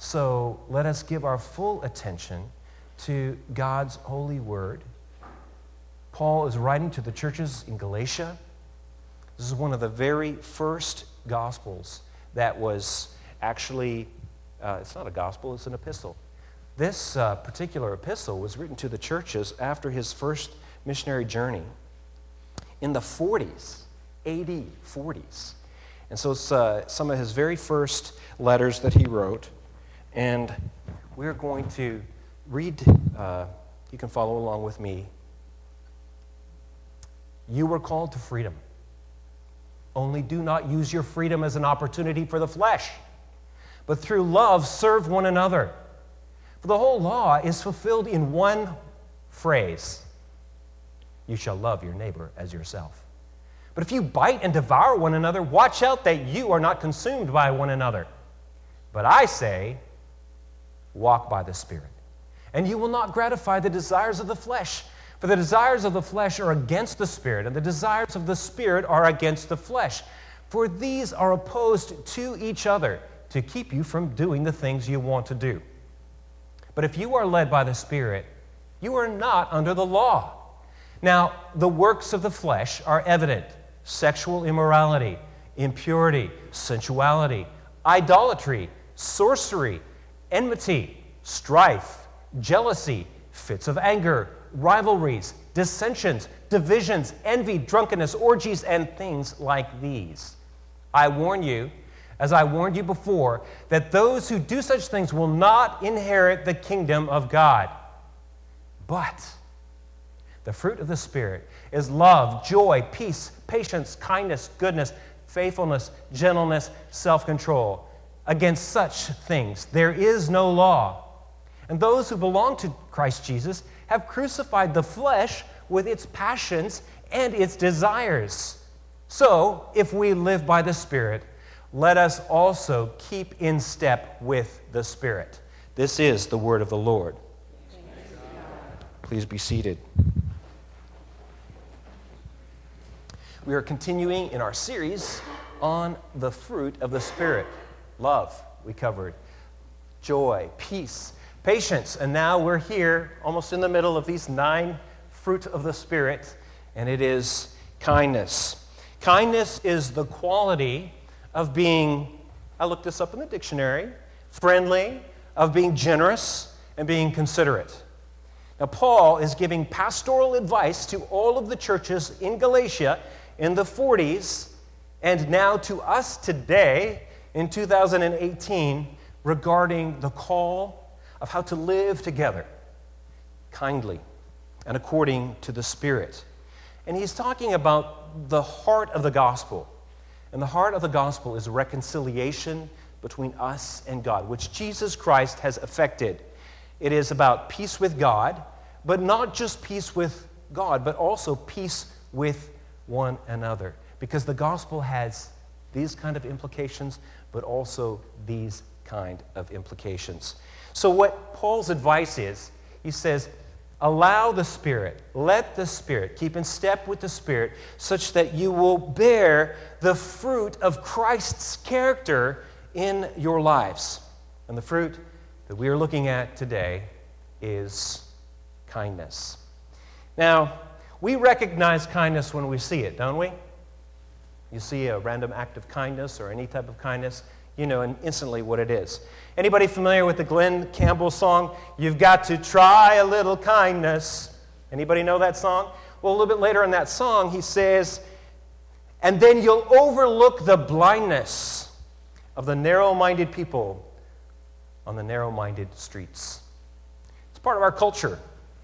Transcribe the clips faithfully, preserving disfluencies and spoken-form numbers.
So let us give our full attention to God's holy word. Paul is writing to the churches in Galatia. This is one of the very first gospels that was actually, uh, it's not a gospel, it's an epistle. This uh, particular epistle was written to the churches after his first missionary journey in the forties, A D forties. And so it's uh, some of his very first letters that he wrote. And we're going to read, uh, you can follow along with me. You were called to freedom. Only do not use your freedom as an opportunity for the flesh, but through love serve one another. For the whole law is fulfilled in one phrase: you shall love your neighbor as yourself. But if you bite and devour one another, watch out that you are not consumed by one another. But I say, walk by the Spirit, and you will not gratify the desires of the flesh. For the desires of the flesh are against the Spirit, and the desires of the Spirit are against the flesh. For these are opposed to each other to keep you from doing the things you want to do. But if you are led by the Spirit, you are not under the law. Now, the works of the flesh are evident: sexual immorality, impurity, sensuality, idolatry, sorcery, enmity, strife, jealousy, fits of anger, rivalries, dissensions, divisions, envy, drunkenness, orgies, and things like these. I warn you, as I warned you before, that those who do such things will not inherit the kingdom of God. But the fruit of the Spirit is love, joy, peace, patience, kindness, goodness, faithfulness, gentleness, self-control. Against such things there is no law. And those who belong to Christ Jesus have crucified the flesh with its passions and its desires. So, if we live by the Spirit, let us also keep in step with the Spirit. This is the word of the Lord. Please be seated. We are continuing in our series on the fruit of the Spirit. Love, we covered. Joy, peace, patience. And now we're here almost in the middle of these nine fruit of the Spirit, and it is kindness. Kindness is the quality of being, I looked this up in the dictionary, friendly, of being generous, and being considerate. Now, Paul is giving pastoral advice to all of the churches in Galatia in the forties, and now to us today in two thousand eighteen, regarding the call of how to live together kindly and according to the Spirit. And he's talking about the heart of the gospel. And the heart of the gospel is reconciliation between us and God, which Jesus Christ has effected. It is about peace with God, but not just peace with God, but also peace with one another. Because the gospel has these kind of implications, but also these kind of implications. So what Paul's advice is, he says, allow the Spirit, let the Spirit, keep in step with the Spirit, such that you will bear the fruit of Christ's character in your lives. And the fruit that we are looking at today is kindness. Now, we recognize kindness when we see it, don't we? You see a random act of kindness or any type of kindness, you know instantly what it is. Anybody familiar with the Glenn Campbell song, "You've got to try a little kindness"? Anybody know that song? Well, a little bit later in that song, he says, "And then you'll overlook the blindness of the narrow-minded people on the narrow-minded streets." It's part of our culture.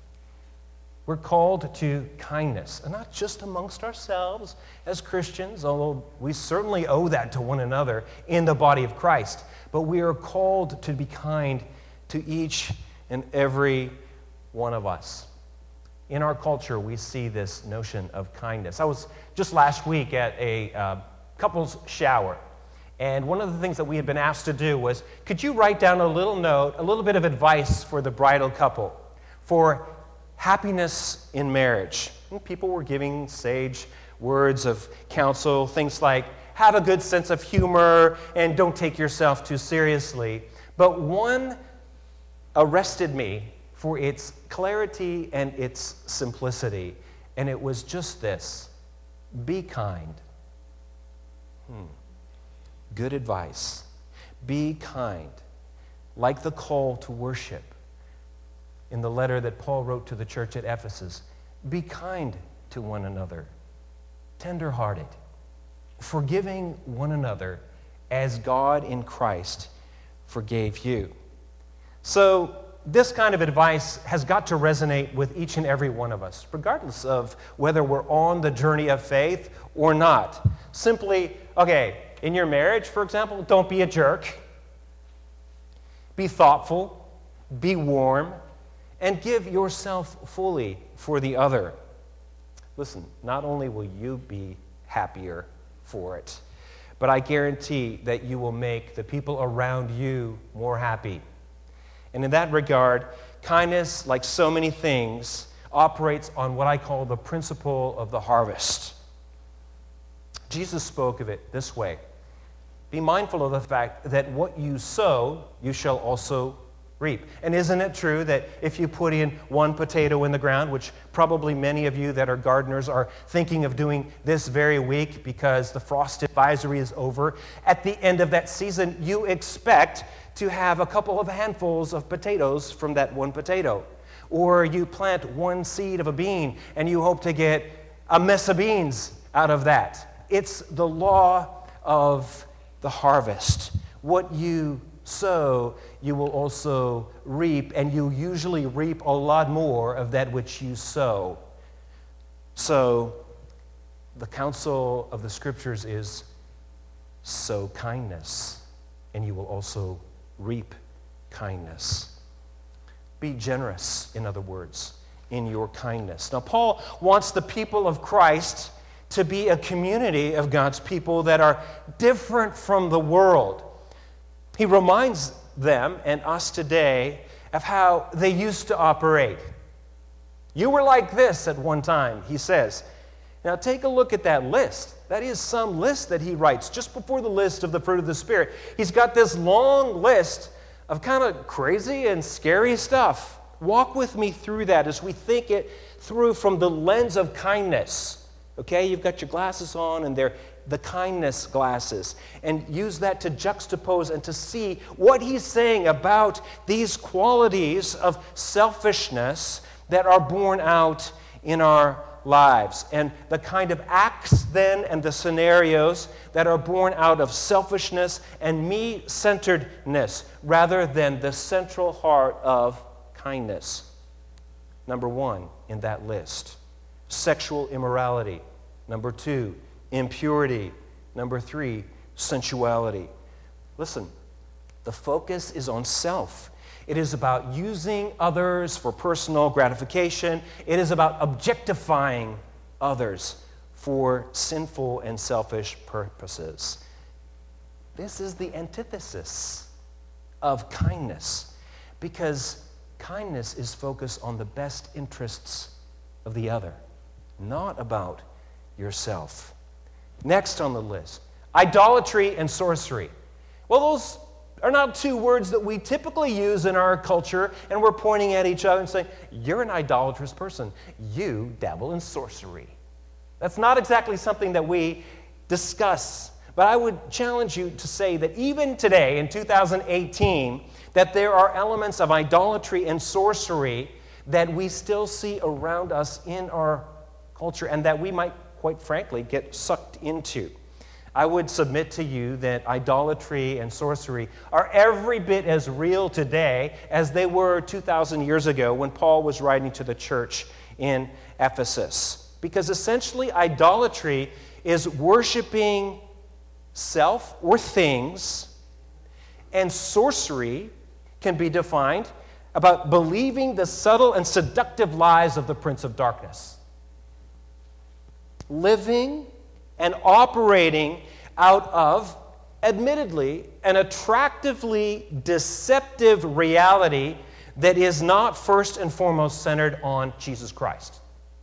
We're called to kindness, and not just amongst ourselves as Christians, although we certainly owe that to one another in the body of Christ, but we are called to be kind to each and every one of us. In our culture, we see this notion of kindness. I was just last week at a uh, couple's shower, and one of the things that we had been asked to do was, could you write down a little note, a little bit of advice for the bridal couple for happiness in marriage? And people were giving sage words of counsel, things like, have a good sense of humor and don't take yourself too seriously. But one arrested me for its clarity and its simplicity, and it was just this: be kind. Hmm. Good advice. Be kind. Like the call to worship in the letter that Paul wrote to the church at Ephesus. Be kind to one another, tender-hearted, forgiving one another as God in Christ forgave you. So this kind of advice has got to resonate with each and every one of us, regardless of whether we're on the journey of faith or not. Simply, okay, in your marriage, for example, don't be a jerk. Be thoughtful, be warm, and give yourself fully for the other. Listen, not only will you be happier for it, but I guarantee that you will make the people around you more happy. And in that regard, kindness, like so many things, operates on what I call the principle of the harvest. Jesus spoke of it this way: be mindful of the fact that what you sow, you shall also reap. And isn't it true that if you put in one potato in the ground, which probably many of you that are gardeners are thinking of doing this very week because the frost advisory is over, at the end of that season, you expect to have a couple of handfuls of potatoes from that one potato. Or you plant one seed of a bean and you hope to get a mess of beans out of that. It's the law of the harvest. What you sow, you will also reap, and you usually reap a lot more of that which you sow. So, the counsel of the Scriptures is sow kindness, and you will also reap kindness. Be generous, in other words, in your kindness. Now, Paul wants the people of Christ to be a community of God's people that are different from the world. He reminds them and us today of how they used to operate. You were like this at one time, he says. Now take a look at that list. That is some list that he writes just before the list of the fruit of the Spirit. He's got this long list of kind of crazy and scary stuff. Walk with me through that as we think it through from the lens of kindness. Okay, you've got your glasses on, and they're the kindness glasses, and use that to juxtapose and to see what he's saying about these qualities of selfishness that are borne out in our lives, and the kind of acts then and the scenarios that are born out of selfishness and me-centeredness rather than the central heart of kindness. Number one in that list, sexual immorality. Number two, impurity. Number three, sensuality. Listen, the focus is on self. It is about using others for personal gratification. It is about objectifying others for sinful and selfish purposes. This is the antithesis of kindness, because kindness is focused on the best interests of the other, not about yourself. Next on the list, idolatry and sorcery. Well, those are not two words that we typically use in our culture, and we're pointing at each other and saying, you're an idolatrous person. You dabble in sorcery. That's not exactly something that we discuss, but I would challenge you to say that even today, in two thousand eighteen, that there are elements of idolatry and sorcery that we still see around us in our culture, and that we might, quite frankly, get sucked into. I would submit to you that idolatry and sorcery are every bit as real today as they were two thousand years ago when Paul was writing to the church in Ephesus. Because essentially, idolatry is worshiping self or things, and sorcery can be defined about believing the subtle and seductive lies of the prince of darkness. Living and operating out of, admittedly, an attractively deceptive reality that is not first and foremost centered on Jesus Christ.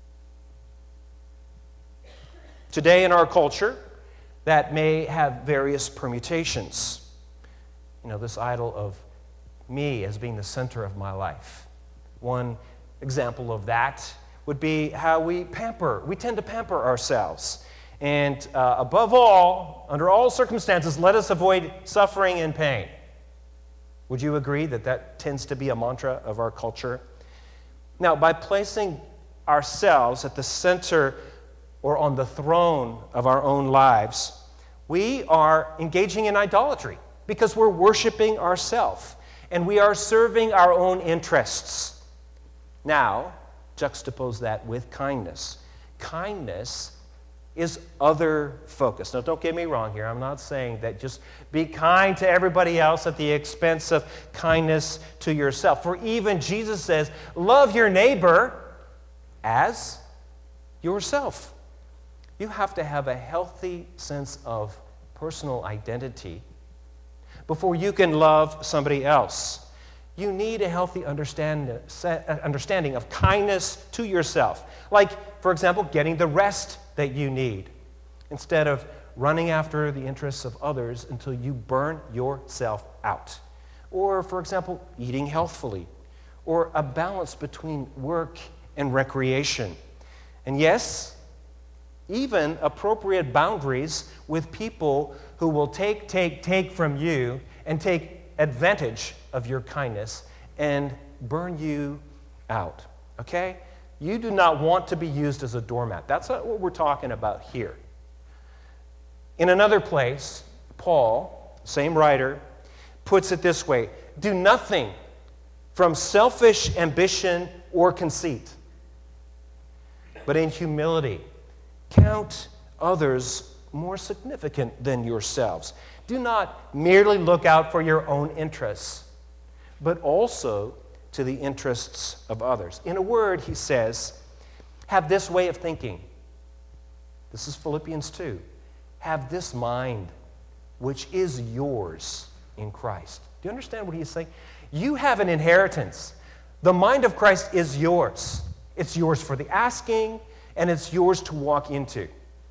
Today in our culture, that may have various permutations. You know, this idol of me as being the center of my life. One example of that would be how we pamper. We tend to pamper ourselves. And uh, above all, under all circumstances, let us avoid suffering and pain. Would you agree that that tends to be a mantra of our culture? Now, by placing ourselves at the center or on the throne of our own lives, we are engaging in idolatry because we're worshiping ourselves and we are serving our own interests. Now, juxtapose that with kindness. Kindness is other-focused. Now, don't get me wrong here. I'm not saying that just be kind to everybody else at the expense of kindness to yourself. For even Jesus says, love your neighbor as yourself. You have to have a healthy sense of personal identity before you can love somebody else. You need a healthy understand, understanding of kindness to yourself. Like, for example, getting the rest that you need instead of running after the interests of others until you burn yourself out. Or, for example, eating healthfully, or a balance between work and recreation. And yes, even appropriate boundaries with people who will take, take, take from you and take advantage of your kindness and burn you out, okay? You do not want to be used as a doormat. That's not what we're talking about here. In another place, Paul, same writer, puts it this way: do nothing from selfish ambition or conceit, but in humility count others more significant than yourselves. Do not merely look out for your own interests, but also to the interests of others. In a word, he says, have this way of thinking. This is Philippians two. Have this mind, which is yours in Christ. Do you understand what he's saying? You have an inheritance. The mind of Christ is yours. It's yours for the asking, and it's yours to walk into.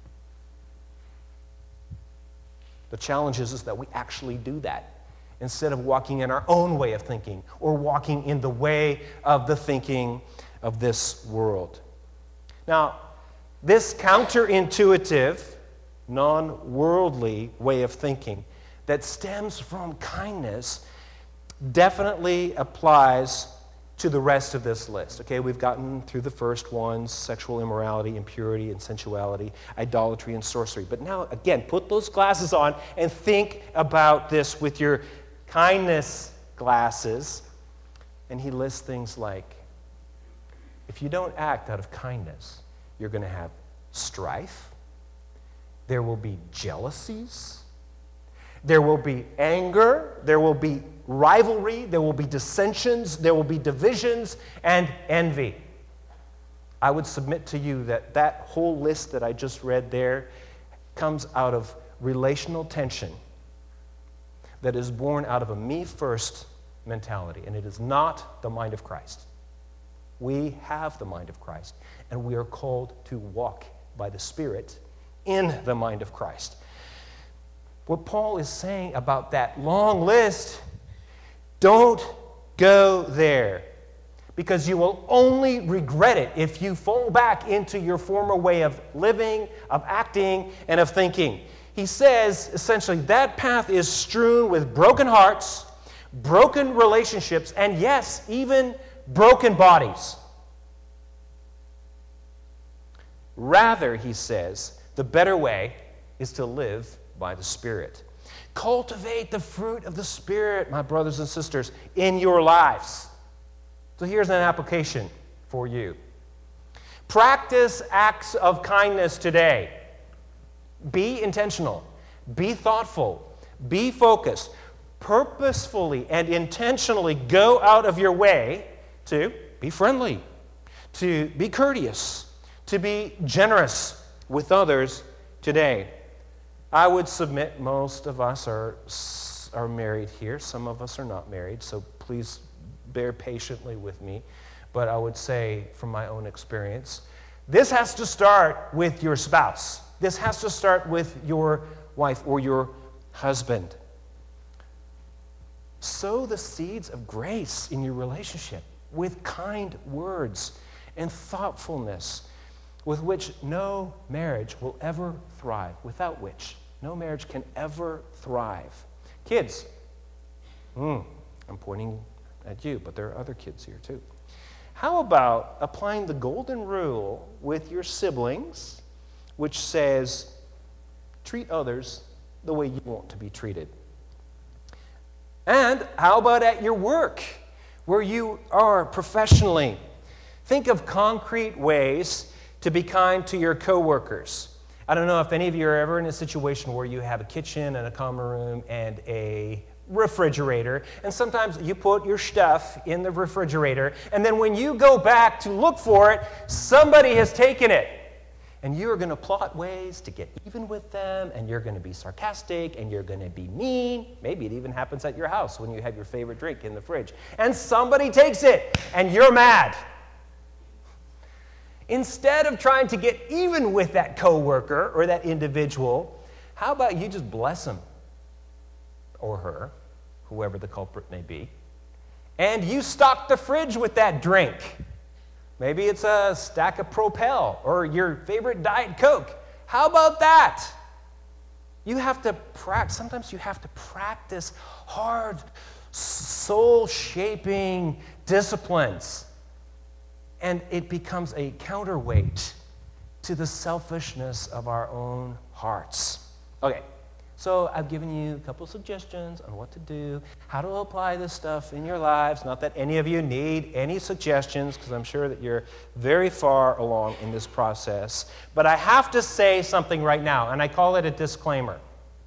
The challenge is, is that we actually do that instead of walking in our own way of thinking or walking in the way of the thinking of this world. Now, this counterintuitive, non-worldly way of thinking that stems from kindness definitely applies to the rest of this list. Okay, we've gotten through the first ones: sexual immorality, impurity and sensuality, idolatry and sorcery. But now, again, put those glasses on and think about this with your kindness glasses. And he lists things like, if you don't act out of kindness, you're going to have strife, there will be jealousies, there will be anger, there will be rivalry, there will be dissensions, there will be divisions and envy. I would submit to you that that whole list that I just read there comes out of relational tension that is born out of a me-first mentality, and it is not the mind of Christ. We have the mind of Christ, and we are called to walk by the Spirit in the mind of Christ. What Paul is saying about that long list, don't go there, because you will only regret it if you fall back into your former way of living, of acting, and of thinking. He says, essentially, that path is strewn with broken hearts, broken relationships, and yes, even broken bodies. Rather, he says, the better way is to live by the Spirit. Cultivate the fruit of the Spirit, my brothers and sisters, in your lives. So here's an application for you. Practice acts of kindness today. Be intentional. Be thoughtful. Be focused. Purposefully and intentionally go out of your way to be friendly, to be courteous, to be generous with others today. I would submit most of us are, are married here. Some of us are not married, so please bear patiently with me. But I would say, from my own experience, this has to start with your spouse. This has to start with your wife or your husband. Sow the seeds of grace in your relationship with kind words and thoughtfulness with which no marriage will ever thrive, without which no marriage can ever thrive. Kids, mm, I'm pointing at you, but there are other kids here too. How about applying the golden rule with your siblings, which says, treat others the way you want to be treated? And how about at your work, where you are professionally? Think of concrete ways to be kind to your coworkers. I don't know if any of you are ever in a situation where you have a kitchen and a common room and a refrigerator, and sometimes you put your stuff in the refrigerator, and then when you go back to look for it, somebody has taken it. And you're going to plot ways to get even with them, and you're going to be sarcastic, and you're going to be mean. Maybe it even happens at your house when you have your favorite drink in the fridge, and somebody takes it, and you're mad. Instead of trying to get even with that coworker or that individual, how about you just bless him or her, whoever the culprit may be, and you stock the fridge with that drink. Maybe it's a stack of Propel or your favorite Diet Coke. How about that? You have to practice. Sometimes you have to practice hard, soul-shaping disciplines. And it becomes a counterweight to the selfishness of our own hearts. Okay, so I've given you a couple suggestions on what to do, how to apply this stuff in your lives. Not that any of you need any suggestions, because I'm sure that you're very far along in this process. But I have to say something right now, and I call it a disclaimer.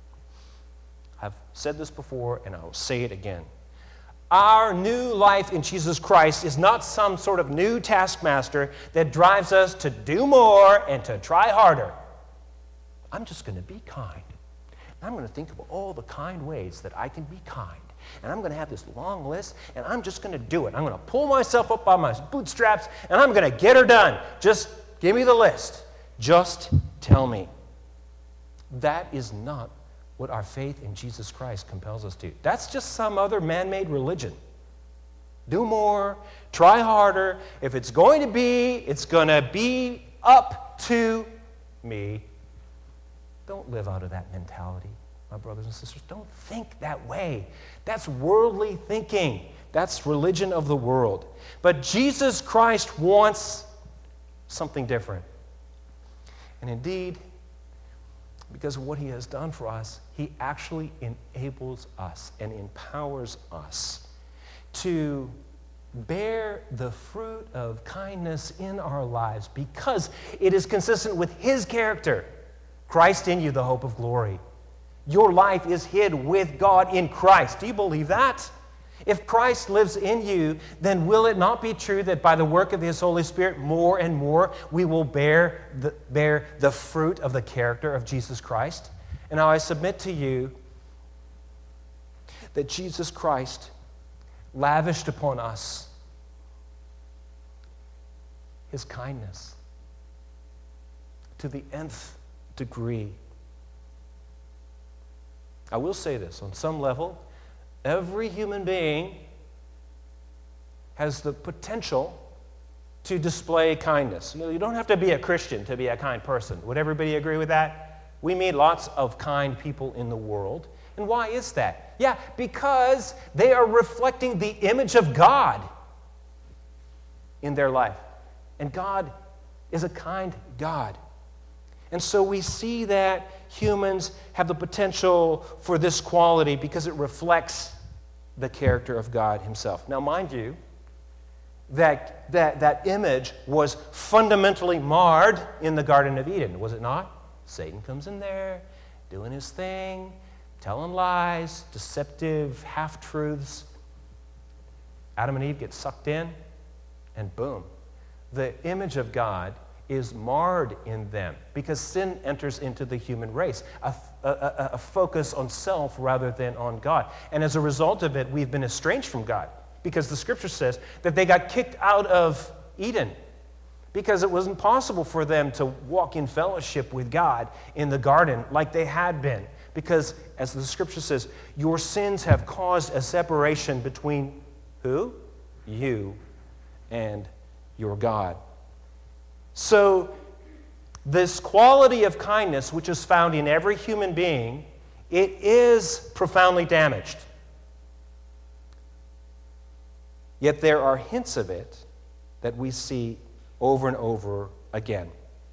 I've said this before, and I will say it again. Our new life in Jesus Christ is not some sort of new taskmaster that drives us to do more and to try harder. I'm just going to be kind. I'm going to think of all the kind ways that I can be kind. And I'm going to have this long list, and I'm just going to do it. I'm going to pull myself up by my bootstraps, and I'm going to get her done. Just give me the list. Just tell me. That is not what our faith in Jesus Christ compels us to. That's just some other man-made religion. Do more, try harder. If it's going to be, it's going to be up to me. Don't live out of that mentality, my brothers and sisters. Don't think that way. That's worldly thinking. That's religion of the world. But Jesus Christ wants something different. And indeed, because of what he has done for us, he actually enables us and empowers us to bear the fruit of kindness in our lives because it is consistent with his character. Christ in you, the hope of glory. Your life is hid with God in Christ. Do you believe that? If Christ lives in you, then will it not be true that by the work of his Holy Spirit, more and more we will bear the, bear the fruit of the character of Jesus Christ? And now I submit to you that Jesus Christ lavished upon us his kindness to the nth degree. I will say this, on some level, every human being has the potential to display kindness. You know, you don't have to be a Christian to be a kind person. Would everybody agree with that? We meet lots of kind people in the world. And why is that? Yeah, because they are reflecting the image of God in their life. And God is a kind God. And so we see that humans have the potential for this quality because it reflects the character of God himself. Now, mind you, that, that, that image was fundamentally marred in the Garden of Eden, was it not? Satan comes in there, doing his thing, telling lies, deceptive half-truths. Adam and Eve get sucked in, and boom. The image of God is marred in them because sin enters into the human race, a, a, a focus on self rather than on God. And as a result of it, we've been estranged from God because the scripture says that they got kicked out of Eden because it wasn't possible for them to walk in fellowship with God in the garden like they had been. Because, as the scripture says, your sins have caused a separation between who? You and your God. So, this quality of kindness, which is found in every human being, it is profoundly damaged. Yet there are hints of it that we see over and over again.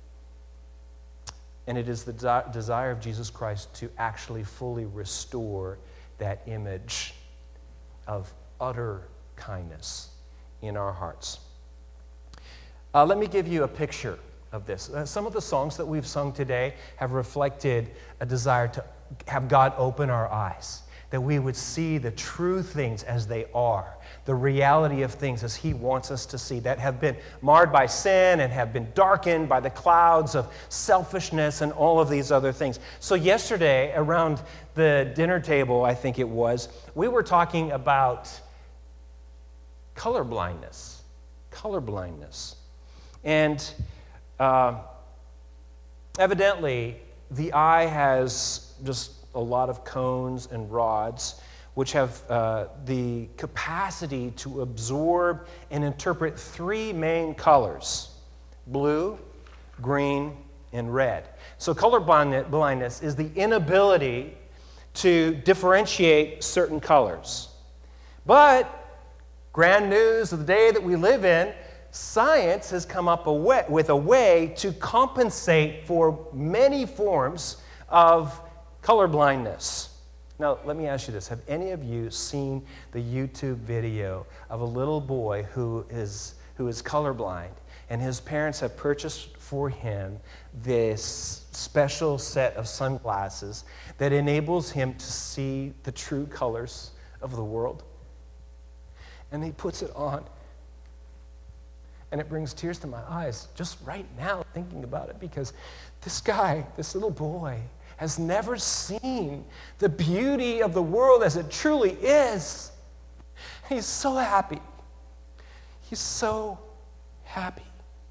And it is the de- desire of Jesus Christ to actually fully restore that image of utter kindness in our hearts. Uh, let me give you a picture of this. Uh, some of the songs that we've sung today have reflected a desire to have God open our eyes, that we would see the true things as they are, the reality of things as He wants us to see, that have been marred by sin and have been darkened by the clouds of selfishness and all of these other things. So yesterday, around the dinner table, I think it was, we were talking about color blindness. Color blindness. And uh, evidently, the eye has just a lot of cones and rods which have uh, the capacity to absorb and interpret three main colors: blue, green, and red. So color blindness is the inability to differentiate certain colors. But grand news of the day that we live in, science has come up a way, with a way to compensate for many forms of color blindness. Now, let me ask you this. Have any of you seen the YouTube video of a little boy who is, who is colorblind, and his parents have purchased for him this special set of sunglasses that enables him to see the true colors of the world? And he puts it on, and it brings tears to my eyes just right now thinking about it, because this guy, this little boy, has never seen the beauty of the world as it truly is. He's so happy. He's so happy.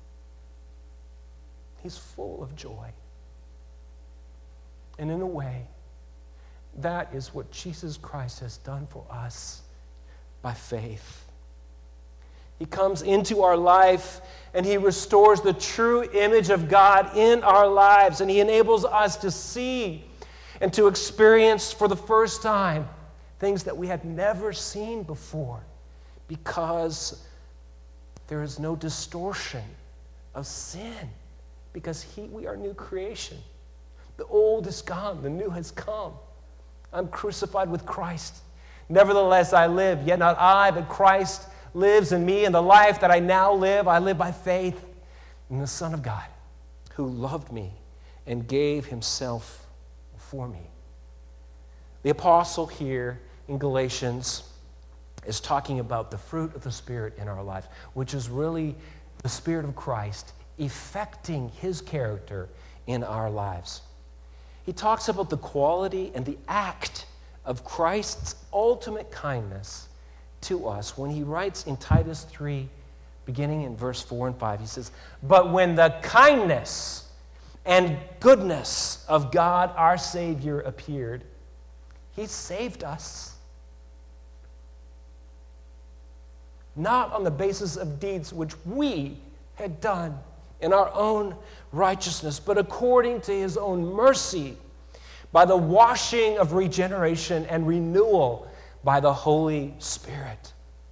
He's full of joy. And in a way, that is what Jesus Christ has done for us by faith. He comes into our life and He restores the true image of God in our lives, and He enables us to see and to experience for the first time things that we had never seen before, because there is no distortion of sin, because he, we are new creation. The old is gone, the new has come. I'm crucified with Christ. Nevertheless I live, yet not I, but Christ lives in me, and the life that I now live, I live by faith in the Son of God, who loved me and gave Himself for me. The apostle here in Galatians is talking about the fruit of the Spirit in our lives, which is really the Spirit of Christ effecting His character in our lives. He talks about the quality and the act of Christ's ultimate kindness to us when he writes in Titus three, beginning in verse four and five. He says, "But when the kindness and goodness of God our Savior appeared, He saved us, not on the basis of deeds which we had done in our own righteousness, but according to His own mercy, by the washing of regeneration and renewal by the Holy Spirit."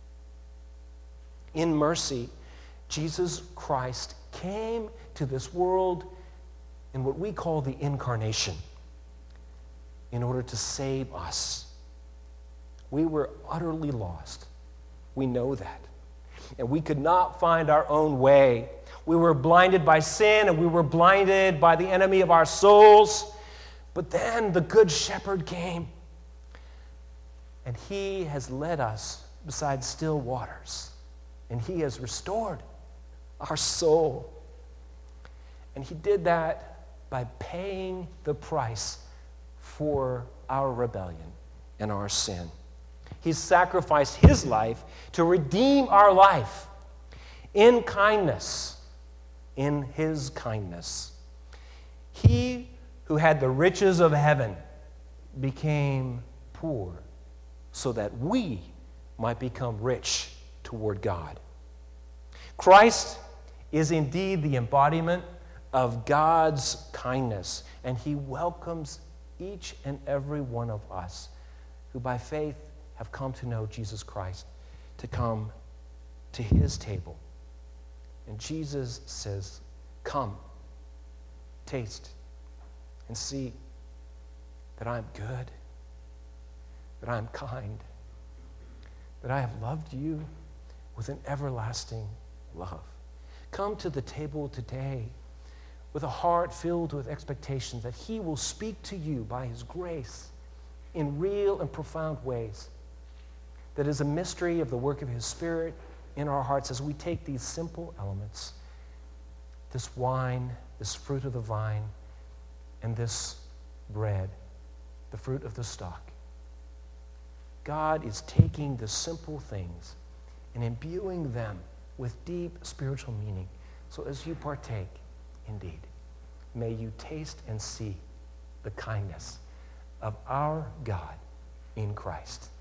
In mercy, Jesus Christ came to this world in what we call the incarnation in order to save us. We were utterly lost. We know that. And we could not find our own way. We were blinded by sin, and we were blinded by the enemy of our souls. But then the Good Shepherd came, and He has led us beside still waters, and He has restored our soul. And He did that by paying the price for our rebellion and our sin. He sacrificed His life to redeem our life in kindness, in His kindness. He who had the riches of heaven became poor so that we might become rich toward God. Christ is indeed the embodiment of God's kindness, and he welcomes each and every one of us who by faith have come to know Jesus Christ to come to his table. And Jesus says, come, taste, and see that I'm good, that I'm kind, that I have loved you with an everlasting love. Come to the table today with a heart filled with expectation that he will speak to you by his grace in real and profound ways. That is a mystery of the work of his Spirit in our hearts as we take these simple elements, this wine, this fruit of the vine, and this bread, the fruit of the stalk. God is taking the simple things and imbuing them with deep spiritual meaning. So as you partake, indeed, may you taste and see the kindness of our God in Christ.